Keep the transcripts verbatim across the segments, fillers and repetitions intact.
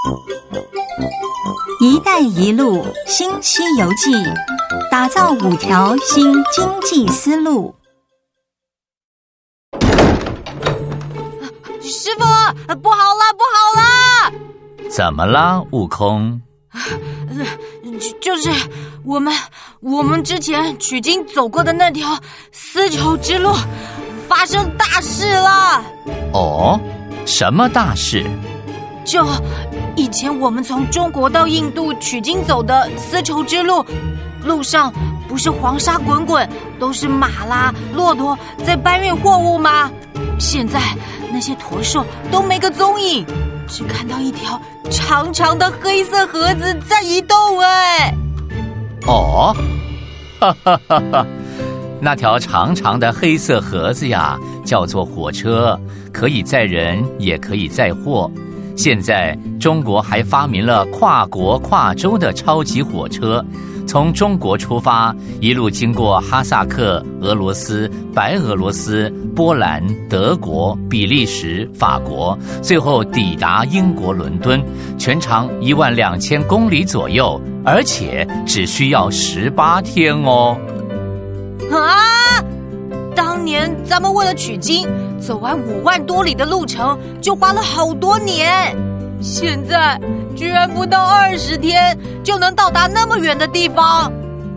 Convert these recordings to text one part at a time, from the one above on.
一带一路新西游记，打造五条新经济思路。 师傅，不好了，不好了！ 怎么了，悟空？ 就就是我们我们之前取经走过的那条丝绸之路发生大事了。 哦，什么大事？ 就以前我们从中国到印度取经走的丝绸之路，路上不是黄沙滚滚，都是马啦、骆驼在搬运货物吗？现在那些驼兽都没个踪影，只看到一条长长的黑色盒子在移动。哎， 哦，哈哈哈哈！那条长长的黑色盒子呀，叫做火车，可以载人，也可以载货。现在中国还发明了跨国跨洲的超级火车，从中国出发，一路经过哈萨克、俄罗斯、白俄罗斯、波兰、德国、比利时、法国，最后抵达英国伦敦，全长一万两千公里左右，而且只需要十八天哦。 啊！当年咱们为了取经，走完五万多里的路程，就花了好多年。现在居然不到二十天就能到达那么远的地方。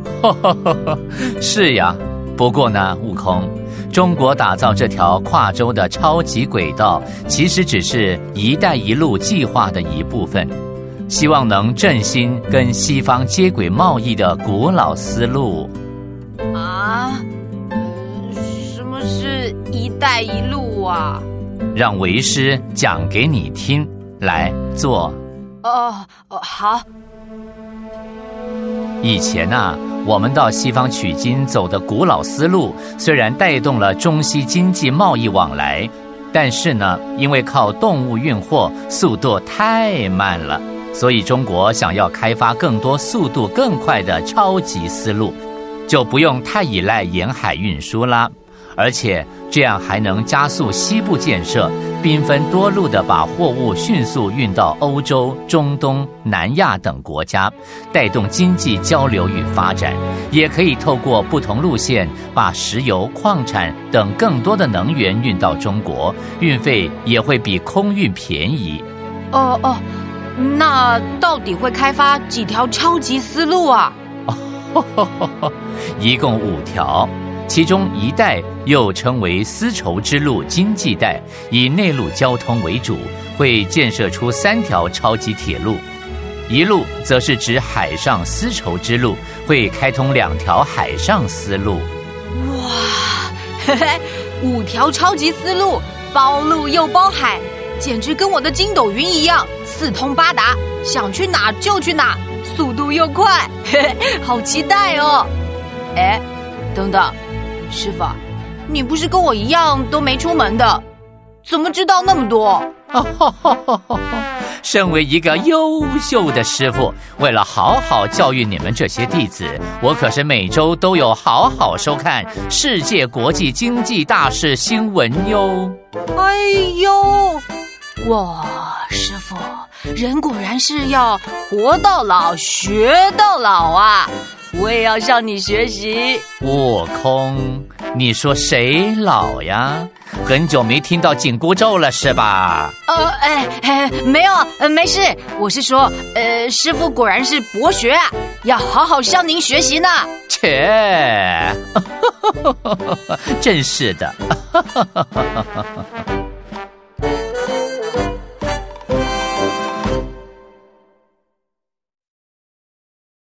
是呀，不过呢，悟空，中国打造这条跨洲的超级轨道，其实只是“一带一路”计划的一部分，希望能振兴跟西方接轨贸易的古老思路。 啊？什么是一带一路啊？ 让为师讲给你听，来坐。 哦哦，好。 以前啊，我们到西方取经走的古老思路，虽然带动了中西经济贸易往来，但是呢，因为靠动物运货，速度太慢了，所以中国想要开发更多速度更快的超级思路，就不用太依赖沿海运输啦。而且这样还能加速西部建设，兵分多路地把货物迅速运到欧洲、中东、南亚等国家，带动经济交流与发展。也可以透过不同路线，把石油、矿产等更多的能源运到中国，运费也会比空运便宜。 哦哦，那到底会开发几条超级丝路啊？ 一共五条。其中一带又称为丝绸之路经济带，以内陆交通为主，会建设出三条超级铁路。一路则是指海上丝绸之路，会开通两条海上丝路。 哇，嘿嘿，五条超级丝路，包陆又包海，简直跟我的筋斗云一样，四通八达，想去哪就去哪，速度又快，嘿嘿，好期待哦！哎，等等。师傅，你不是跟我一样都没出门的，怎么知道那么多？ 身为一个优秀的师傅，为了好好教育你们这些弟子，我可是每周都有好好收看世界国际经济大事新闻哟。 哎呦，哇，师傅，人果然是要活到老学到老啊！我也要向你学习。 悟空，你说谁老呀？很久没听到紧箍咒了是吧？ 呃，哎哎，没有，呃，没事。我是说，呃，师傅果然是博学啊，要好好向您学习呢。 切，真是的。